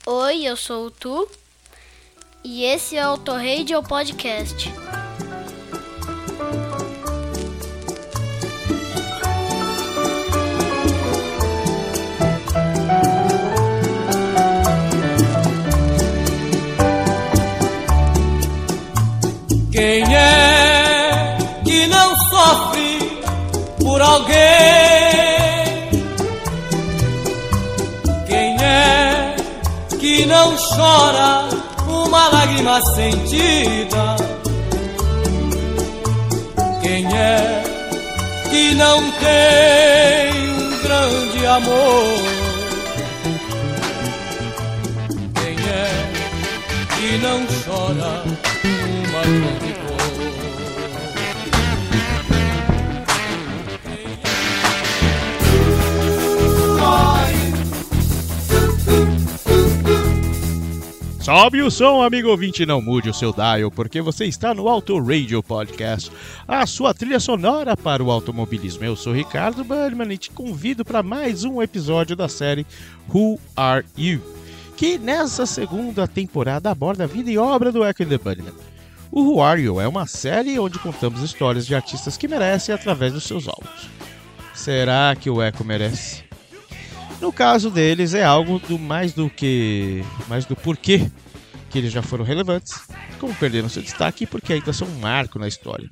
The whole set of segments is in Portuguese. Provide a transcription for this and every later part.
Oi, eu sou o Tu e esse é o Autoradio Podcast. Quem é que não sofre por alguém? Quem é que não chora uma lágrima sentida? Quem é que não tem um grande amor? Quem é que não chora uma grande dor? Sobe o som, amigo ouvinte, não mude o seu dial, porque você está no Autoradio Podcast, a sua trilha sonora para o automobilismo. Eu sou Ricardo Burnman e te convido para mais um episódio da série Who Are You?, que nessa segunda temporada aborda a vida e obra do Echo and the Bunnymen. O Who Are You é uma série onde contamos histórias de artistas que merecem através dos seus álbuns. Será que o Echo merece? No caso deles é algo do mais do porquê que eles já foram relevantes, como perderam seu destaque e porque ainda são um marco na história.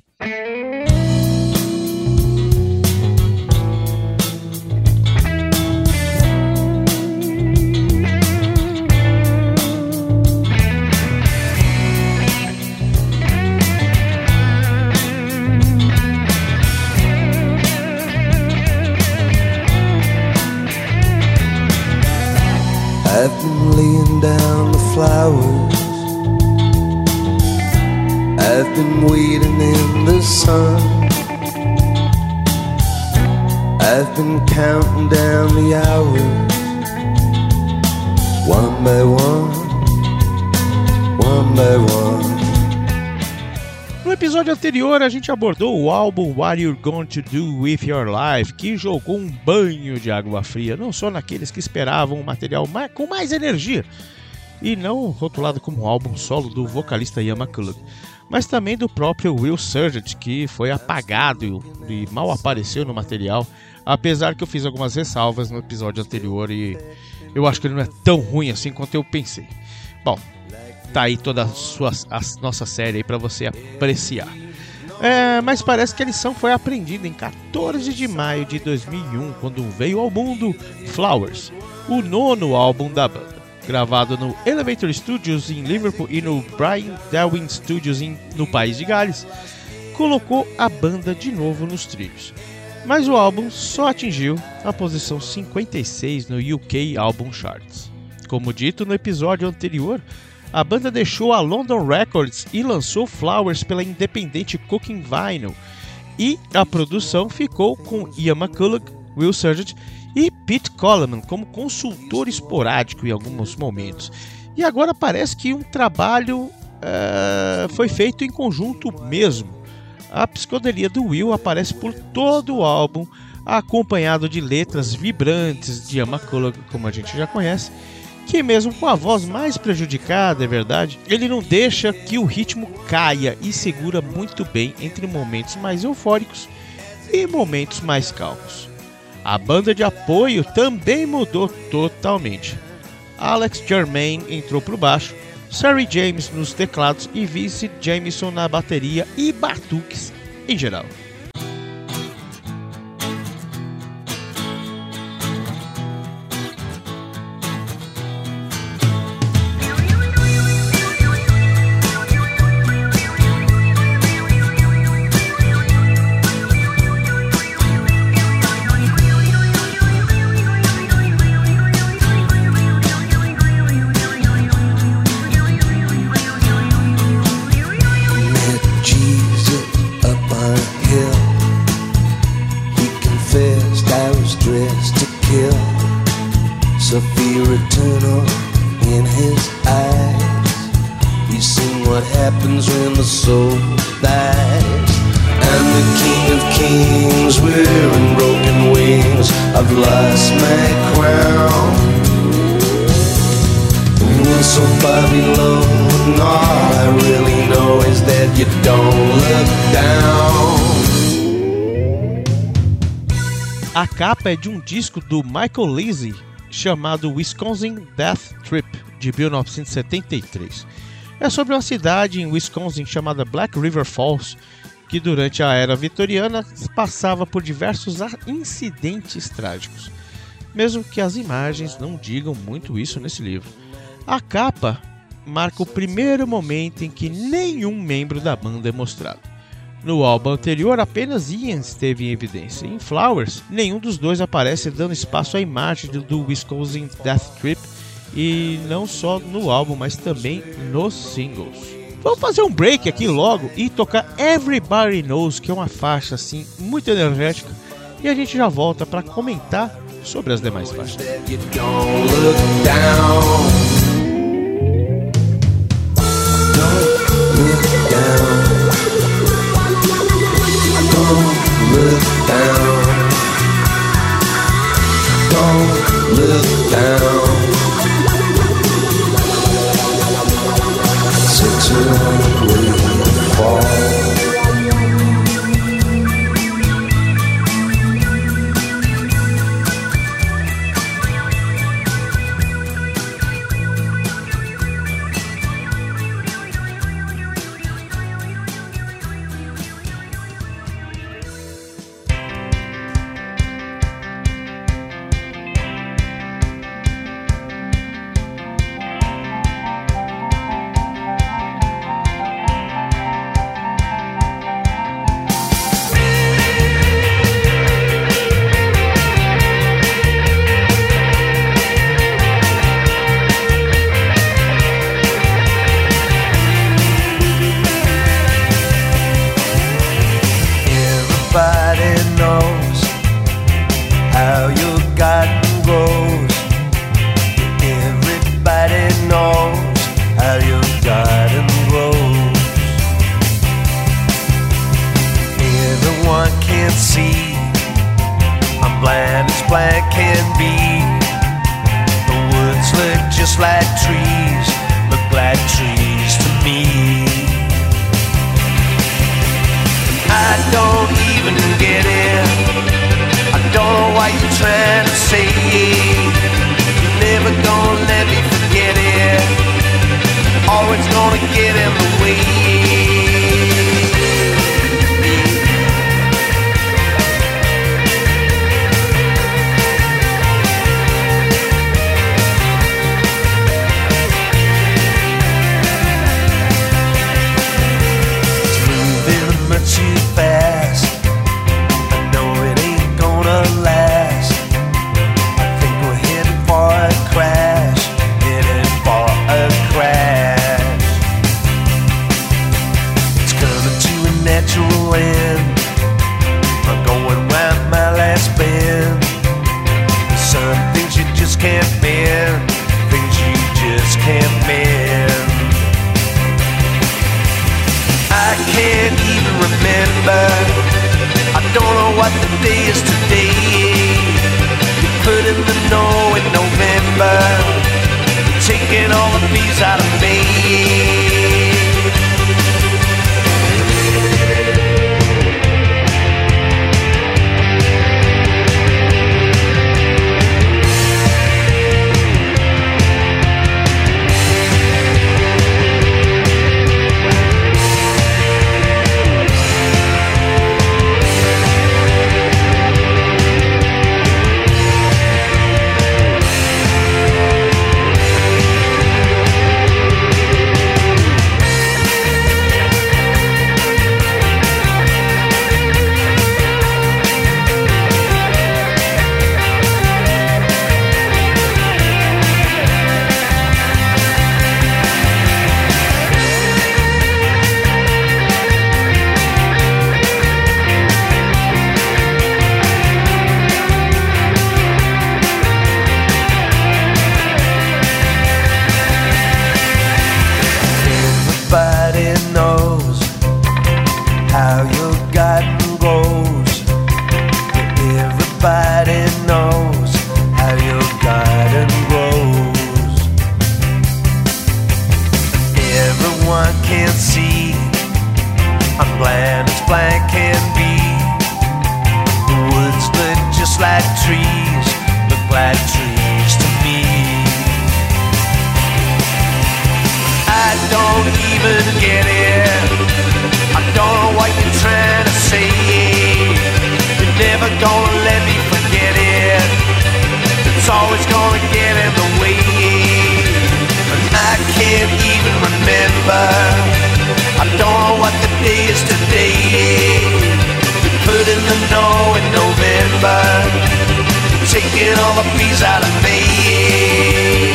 I've been laying down the flowers, I've been waiting in the sun, I've been counting down the hours, one by one, one by one. No episódio anterior, a gente abordou o álbum What You're Going to Do With Your Life, que jogou um banho de água fria, não só naqueles que esperavam um material com mais energia, e não rotulado como um álbum solo do vocalista Ian McCulloch, mas também do próprio Will Sergeant, que foi apagado e mal apareceu no material, apesar que eu fiz algumas ressalvas no episódio anterior e eu acho que ele não é tão ruim assim quanto eu pensei. Bom, tá aí toda a nossa série aí pra você apreciar. Mas parece que a lição foi aprendida em 14 de maio de 2001, quando veio ao mundo Flowers, o 9º álbum da banda, gravado no Elevator Studios em Liverpool e no Brian Darwin Studios no País de Gales, colocou a banda de novo nos trilhos. Mas o álbum só atingiu a posição 56 no UK Album Charts. Como dito no episódio anterior, a banda deixou a London Records e lançou Flowers pela independente Cooking Vinyl, e a produção ficou com Ian McCulloch, Will Sergeant e Pete Coleman como consultor esporádico em alguns momentos. E agora parece que um trabalho foi feito em conjunto mesmo. A psicodelia do Will aparece por todo o álbum, acompanhado de letras vibrantes de Ian McCulloch, como a gente já conhece, que mesmo com a voz mais prejudicada, é verdade, ele não deixa que o ritmo caia e segura muito bem entre momentos mais eufóricos e momentos mais calmos. A banda de apoio também mudou totalmente. Alex Germain entrou para o baixo, Sarah James nos teclados e Vince Jameson na bateria e batuques em geral. Sophia eternal in his eyes. He's seen what happens when the soul dies. I'm the king of kings, wearing broken wings. I've lost my crown. feeling so far below. And all I really know is that you don't look down. A capa é de um disco do Michael Lizzy chamado Wisconsin Death Trip, de 1973. É sobre uma cidade em Wisconsin chamada Black River Falls, que durante a era vitoriana passava por diversos incidentes trágicos, mesmo que as imagens não digam muito isso nesse livro. A capa marca o primeiro momento em que nenhum membro da banda é mostrado. No álbum anterior, apenas Ian esteve em evidência. Em Flowers, nenhum dos dois aparece, dando espaço à imagem do Wisconsin Death Trip, e não só no álbum, mas também nos singles. Vamos fazer um break aqui logo e tocar Everybody Knows, que é uma faixa assim muito energética, e a gente já volta para comentar sobre as demais faixas. Look down, don't look down. Six away fall. can't see. I'm blind as blind can be. The woods look just like trees, look like trees to me. I don't even get it. I don't know what you're trying to say. You're never gonna let me forget it. It's always gonna get in the way. And I can't even remember. I don't know what the day is today. You put in the snow in November, taking all the peas out of me.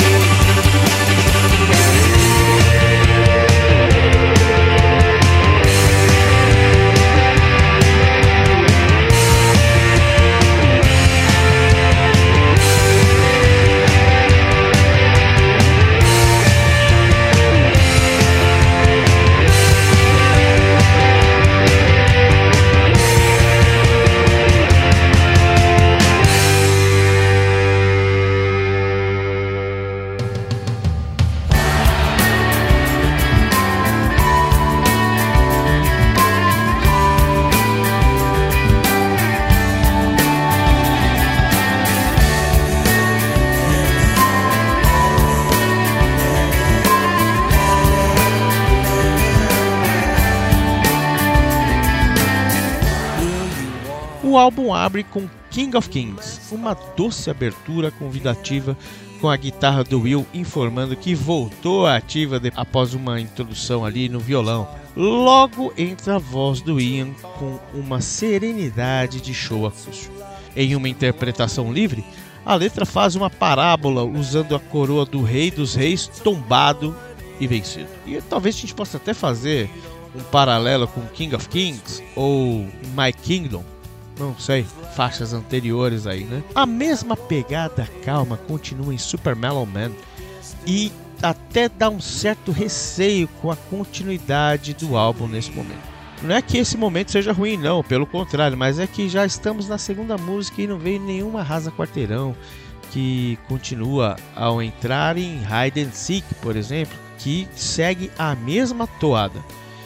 O álbum abre com King of Kings, uma doce abertura convidativa com a guitarra do Will informando que voltou à ativa após uma introdução ali no violão. Logo entra a voz do Ian com uma serenidade de show acústico. Em uma interpretação livre, a letra faz uma parábola usando a coroa do Rei dos Reis tombado e vencido. E talvez a gente possa até fazer um paralelo com King of Kings ou My Kingdom. Não sei, faixas anteriores aí, né? A mesma pegada calma continua em Super Mellow Man e até dá um certo receio com a continuidade do álbum nesse momento. Não é que esse momento seja ruim não, pelo contrário, mas é que já estamos na segunda música e não veio nenhuma Arrasa Quarteirão, que continua ao entrar em Hide and Seek, por exemplo, que segue a mesma toada.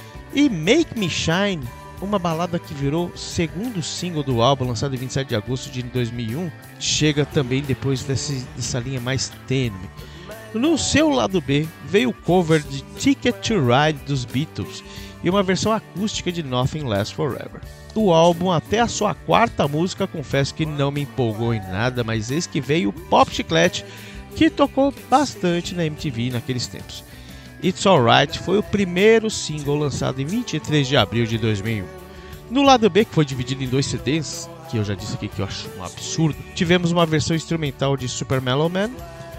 E Make Me Shine, uma balada que virou segundo single do álbum, lançado em 27 de agosto de 2001, chega também depois dessa linha mais tênue. No seu lado B, veio o cover de Ticket to Ride dos Beatles e uma versão acústica de Nothing Lasts Forever. O álbum, até a sua quarta música, confesso que não me empolgou em nada, mas eis que veio o Pop Chiclete, que tocou bastante na MTV naqueles tempos. It's Alright foi o primeiro single lançado em 23 de abril de 2001. No lado B, que foi dividido em 2 CDs, que eu já disse aqui que eu acho um absurdo, tivemos uma versão instrumental de Super Mellow Man,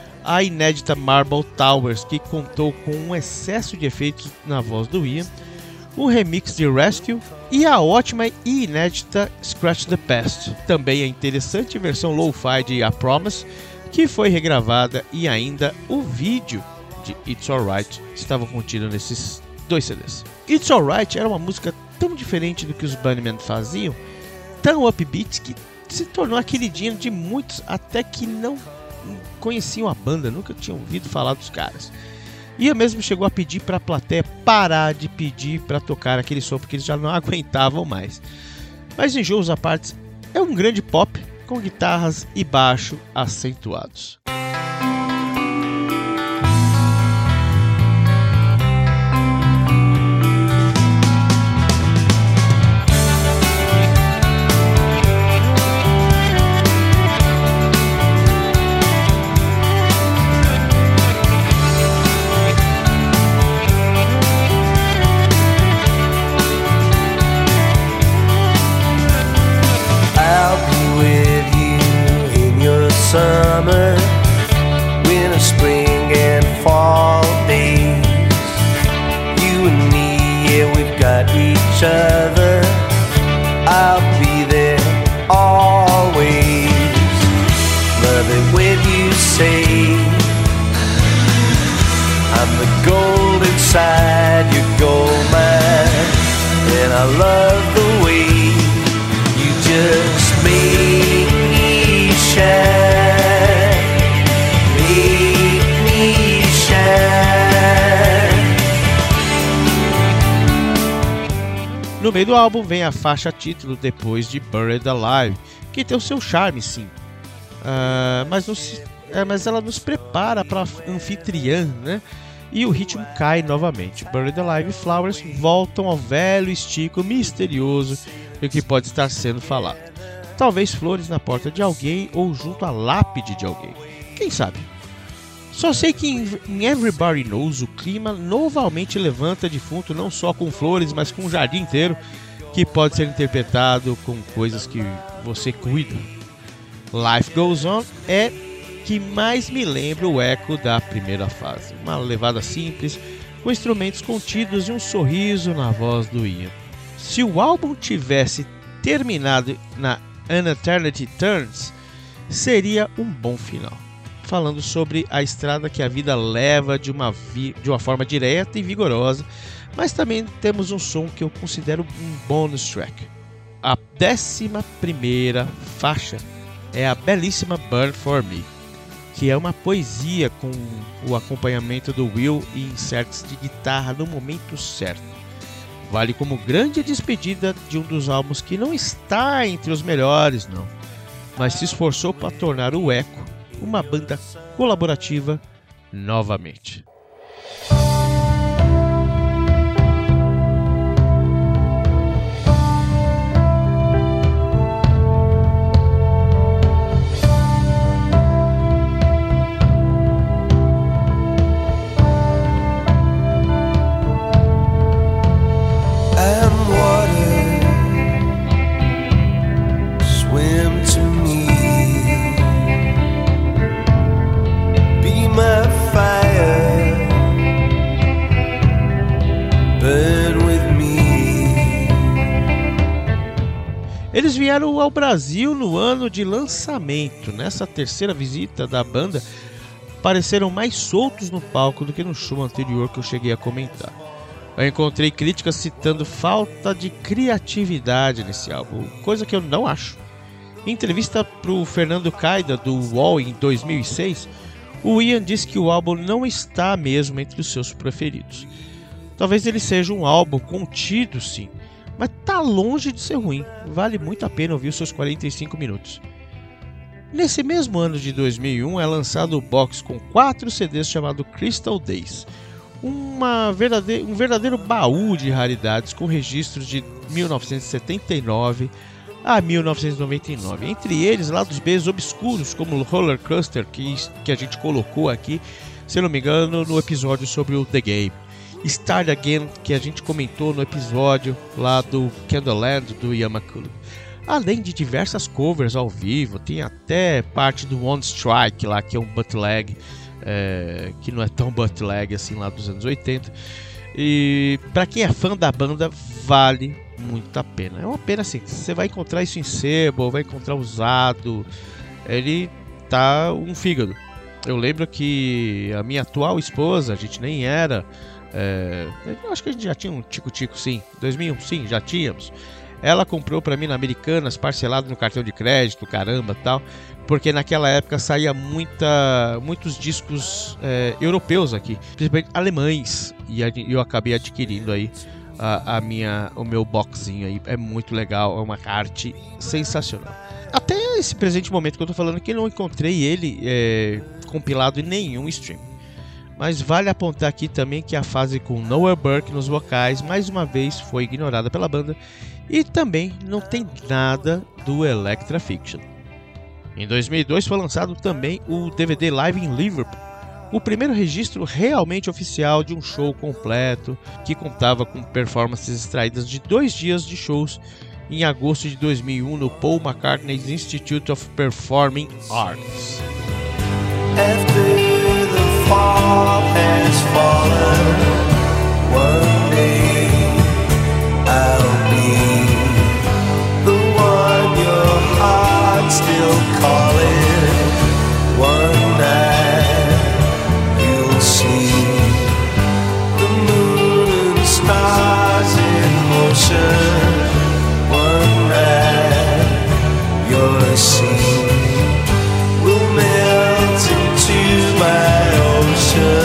a inédita Marble Towers, que contou com um excesso de efeitos na voz do Ian, um remix de Rescue e a ótima e inédita Scratch the Past. Também a interessante versão lo-fi de A Promise, que foi regravada, e ainda o vídeo de It's Alright estava contido nesses 2 CDs. It's Alright era uma música tão diferente do que os Bunnymen faziam, tão upbeat, que se tornou a queridinha de muitos até que não conheciam a banda, nunca tinham ouvido falar dos caras. Ian mesmo chegou a pedir para a plateia parar de pedir para tocar aquele som, porque eles já não aguentavam mais. Mas enjoos à parte, é um grande pop com guitarras e baixo acentuados. Summer, winter, spring, and fall days. You and me, yeah, we've got each other. I'll be there always. Love it when you say I'm the gold inside your gold mine. And I love the way you just make me shine. No meio do álbum vem a faixa título Depois de Buried Alive, que tem o seu charme, sim, mas ela nos prepara para a anfitriã, né? E o ritmo cai novamente. Buried Alive e Flowers voltam ao velho estículo misterioso do que pode estar sendo falado. Talvez flores na porta de alguém ou junto à lápide de alguém. Quem sabe? Só sei que em Everybody Knows o clima novamente levanta defunto, não só com flores, mas com um jardim inteiro, que pode ser interpretado com coisas que você cuida. Life Goes On é que mais me lembra o eco da primeira fase. Uma levada simples, com instrumentos contidos e um sorriso na voz do Ian. Se o álbum tivesse terminado na An Eternity Turns, seria um bom final. Falando sobre a estrada que a vida leva de uma forma direta e vigorosa, mas também temos um som que eu considero um bonus track. A 11ª faixa é a belíssima Burn For Me, que é uma poesia com o acompanhamento do Will e insertos de guitarra no momento certo. Vale como grande despedida de um dos álbuns que não está entre os melhores, não, mas se esforçou para tornar o Echo uma banda colaborativa novamente. Eles vieram ao Brasil no ano de lançamento. Nessa terceira visita da banda, pareceram mais soltos no palco do que no show anterior que eu cheguei a comentar. Eu encontrei críticas citando falta de criatividade nesse álbum, coisa que eu não acho. Em entrevista para o Fernando Caida, do UOL, em 2006, o Ian disse que o álbum não está mesmo entre os seus preferidos. Talvez ele seja um álbum contido, sim, mas tá longe de ser ruim. Vale muito a pena ouvir os seus 45 minutos. Nesse mesmo ano de 2001 é lançado o box com 4 CDs chamado Crystal Days, um verdadeiro baú de raridades com registros de 1979 a 1999. Entre eles, lados B obscuros como o Roller Coaster, que a gente colocou aqui, se não me engano, no episódio sobre o The Game. Start Again, que a gente comentou no episódio lá do Candleland do Yamakulu. Além de diversas covers ao vivo, tem até parte do One Strike lá, que é um bootleg, que não é tão bootleg assim lá dos anos 80. E para quem é fã da banda, vale muito a pena. É uma pena assim, você vai encontrar isso em sebo, vai encontrar usado, ele tá um fígado. Eu lembro que a minha atual esposa, a gente nem era... eu acho que a gente já tinha um tico-tico, sim. 2001, sim, já tínhamos. Ela comprou pra mim na Americanas, parcelado no cartão de crédito, caramba, tal. Porque naquela época saía muitos discos europeus aqui, principalmente alemães. E eu acabei adquirindo aí o meu boxinho aí. É muito legal, é uma arte sensacional. Até esse presente momento que eu tô falando aqui, eu não encontrei ele compilado em nenhum stream. Mas vale apontar aqui também que a fase com Noah Burke nos vocais mais uma vez foi ignorada pela banda e também não tem nada do Electra Fiction. Em 2002 foi lançado também o DVD Live in Liverpool, o primeiro registro realmente oficial de um show completo que contava com performances extraídas de 2 dias de shows em agosto de 2001 no Paul McCartney's Institute of Performing Arts. Fall has fallen. One day I'll be the one your heart's still calling. One night you'll see the moon and stars in motion. One night your sea will melt into my ocean.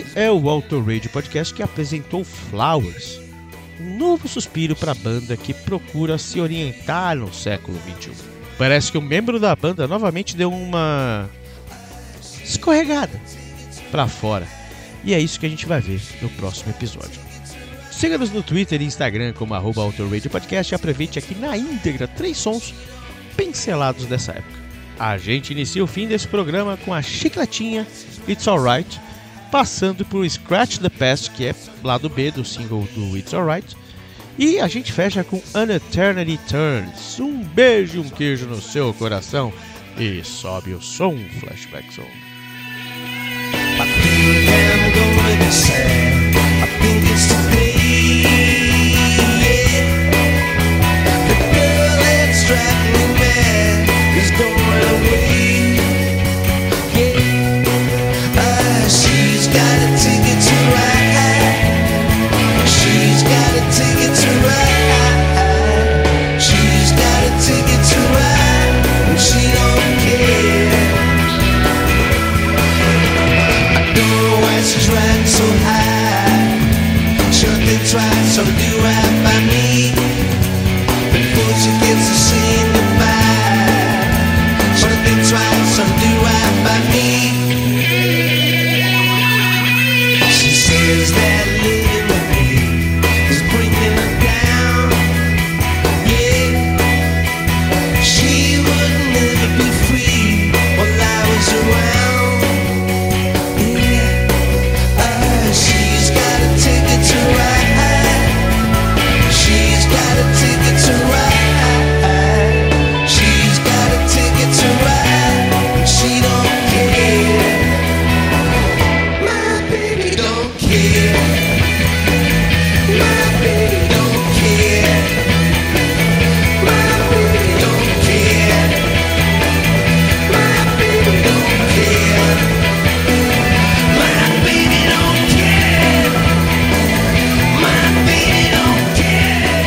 é o Auto Radio Podcast que apresentou Flowers, um novo suspiro para a banda que procura se orientar no século XXI. Parece que um membro da banda novamente deu uma escorregada para fora, e é isso que a gente vai ver no próximo episódio. Siga-nos no Twitter e Instagram como @autoradiopodcast e aproveite aqui na íntegra 3 sons pincelados dessa época. A gente inicia o fim desse programa com a chicletinha It's Alright, passando por Scratch the Past, que é lado B do single do It's Alright, e a gente fecha com An Eternity Turns. Um beijo e um queijo no seu coração e sobe o som, Flashback Song. Try so do right by me before she gets to saying goodbye. Sure they try so do right by me. She says that living with me is bringing her down. Yeah, she would never be free while I was around. Yeah, she's got a ticket to ride. She's got a ticket to ride. She's got a ticket to ride. She don't care. My baby don't care. My baby don't care. My baby don't care. My baby don't care. My baby don't care. My baby don't care.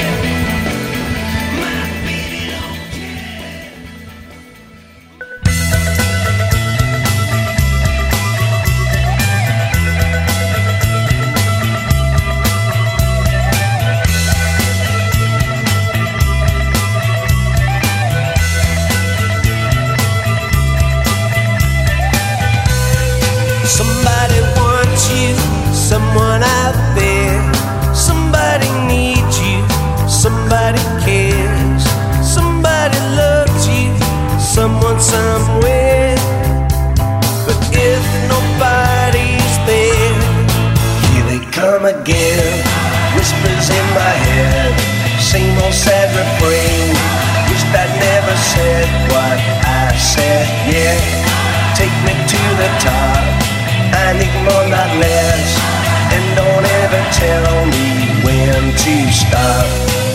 Somebody wants you, someone out there. Somebody needs you, somebody cares. Somebody loves you, someone somewhere. But if nobody's there, here they come again. Whispers in my head, same old sad refrain. Wished I'd never said what I said, yeah. Take me to the top, I need more, not less. And don't ever tell me when to stop.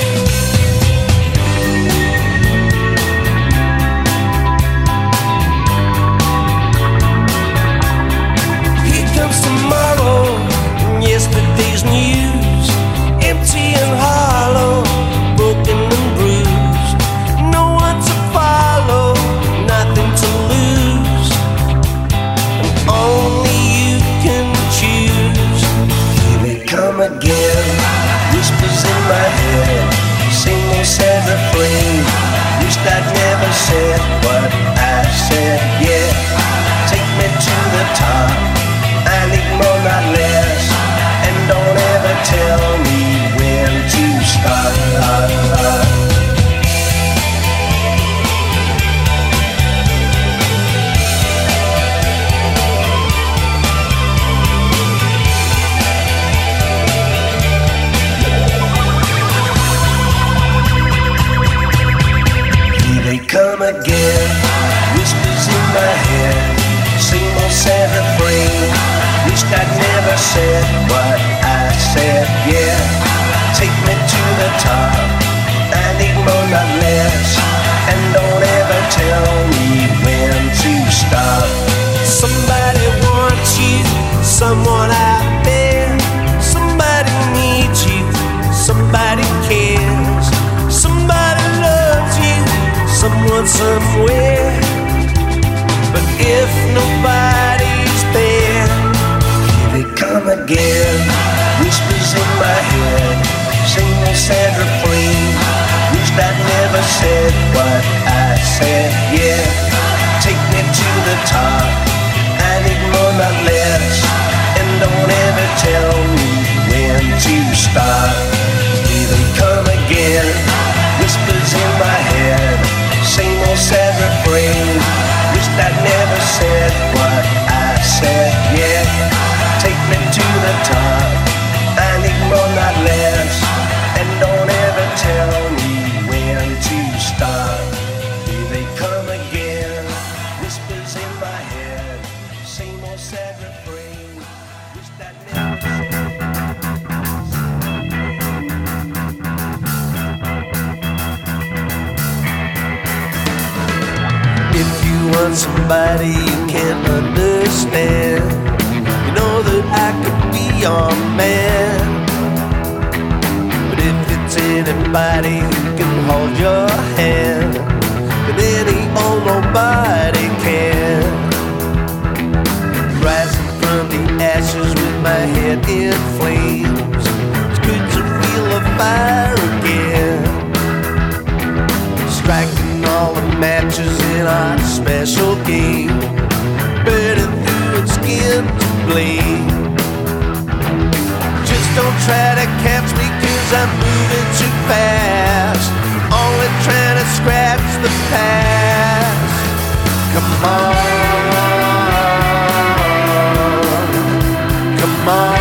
Here comes tomorrow, and yesterday's news. Empty and hollow, broken and bruised. No one to follow, nothing to lose. And only you can choose. Here they come again, whispers in my head, same old sad refrain. Wished I'd never said what I said, yeah. Take me to the top, I need more, not less. And don't ever tell me when to stop. Here they come again, whispers in my head, same old sad refrain. Wished I'd never said what I said, yeah. Take me to the top, I need more, not less. And don't ever tell me when to stop. Somebody wants you, someone out there. Somebody needs you, somebody cares. Somebody loves you, someone somewhere. But if nobody's there, here they come come again. Whispers in my head, sing the sad refrain. Wish I'd never said what I said, yeah. Take me to the top and ignore my less. And don't ever tell me when to stop. Here they come again. Whispers in my head, same old sad refrain. Wish I'd never said what I said, yeah. Take me to the top and ignore not less. And don't ever tell me when to stop. Here they come again. Whispers in my head, same old sad refrain. Wish I'd never said. If you want somebody you can't understand, you know that I could be your man. But if it's anybody who can hold your hand, then any old nobody can. Rising from the ashes with my head in flames, it's good to feel a fire again. Striking all the matches in our special game, burning through its skin to bleed. Just don't try to catch me 'cause I'm moving too fast, only trying to scratch the past. Come on, come on.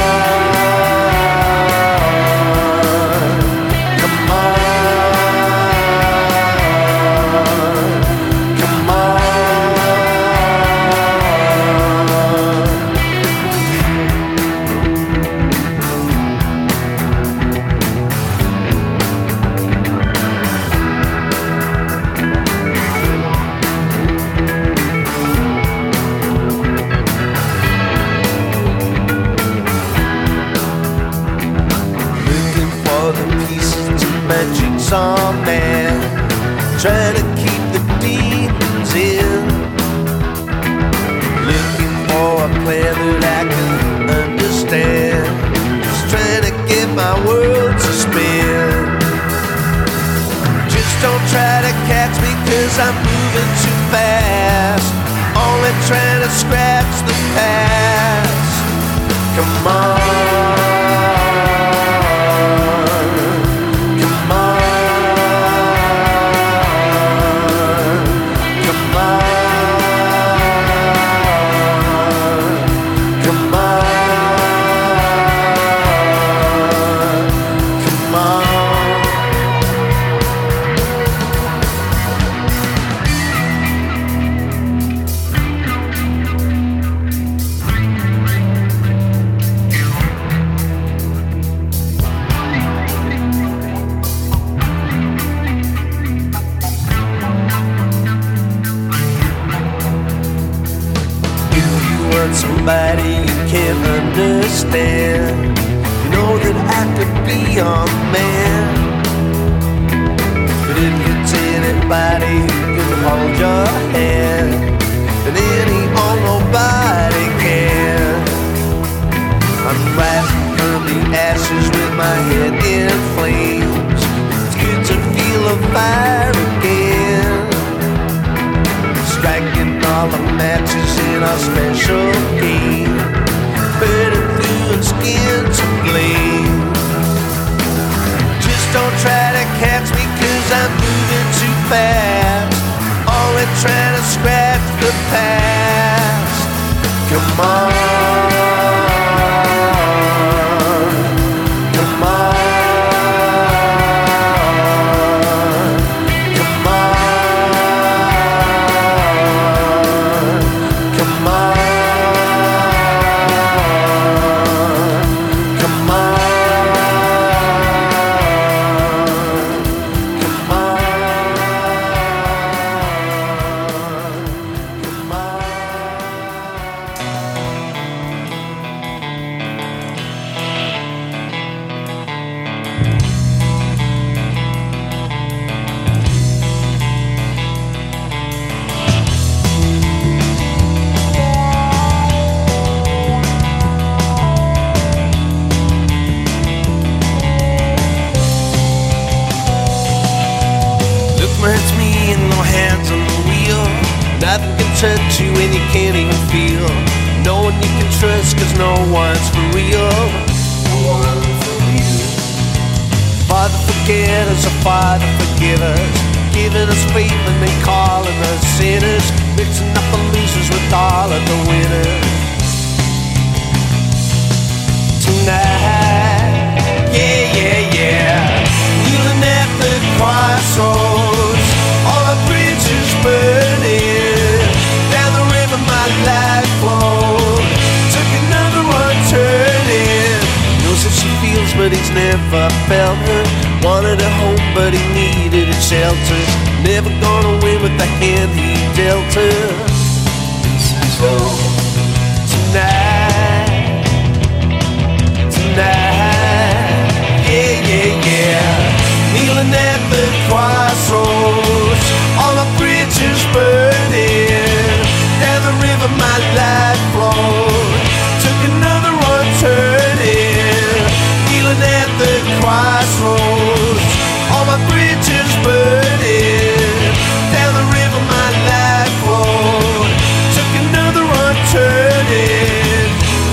Jigsaw man, trying to keep the demons in. Looking for a plan that I can understand, just trying to get my world to spin. Just don't try to catch me 'cause I'm moving too fast, only trying to scratch the past. Come on. Somebody you can't understand, you know that I could be your man. But if it's anybody who can hold your hand, then any old nobody can. I'm rising from the ashes with my head in flames. It's good to feel a fire again. Striking all the matches in our special game, burning through and skin to bleed. Just don't try to catch me 'cause I'm moving too fast, only trying to scratch the past. Come on. touch you and you can't even feel. No one you can trust, cause no one's for real. No one for you. Father, forget us, oh Father, forgive us, giving us faith and then calling us sinners, mixing up the losers with all of the winners. Tonight, yeah, yeah, yeah, kneeling at the crossroads, all our bridges burning, down the river my life flowed, took another one turning. Knows that she feels but he's never felt her, wanted a home but he needed a shelter, never gonna win with the hand he dealt her. So tonight, yeah, yeah, yeah, kneeling at the crossroads, all my bridges burning, down the river my life flowed, took another one turning, kneeling at the crossroads, all my bridges burning, down the river my life flowed, took another one turning,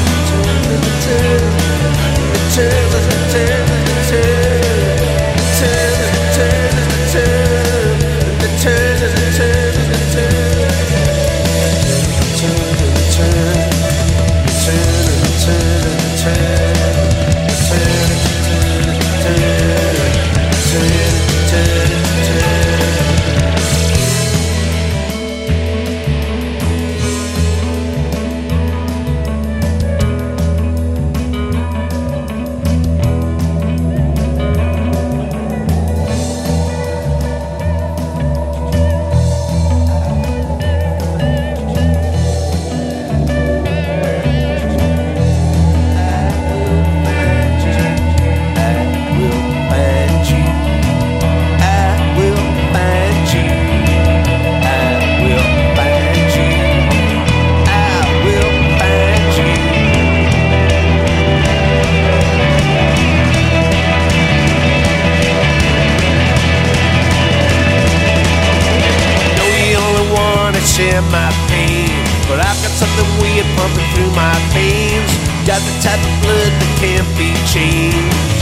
share my pain, but I've got something weird pumping through my veins, got the type of blood that can't be changed.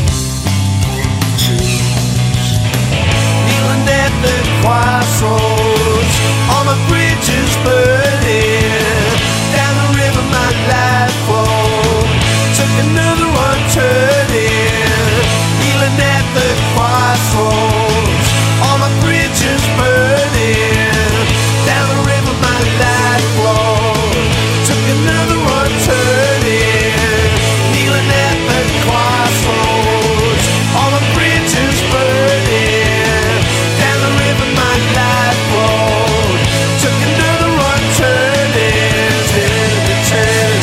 Kneeling at the crossroads, all my bridges burning, down the river my life flowed, took another one turning, kneeling at the crossroads, all my bridges burning, down the river my life flowed, took another one turning, kneeling at the crossroads, all my bridges burning, down the river my life flowed, took another one turning, turn,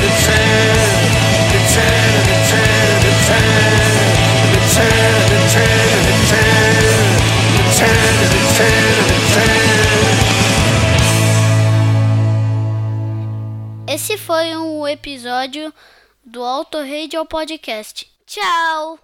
Esse foi um episódio do Auto Radio Podcast. Tchau!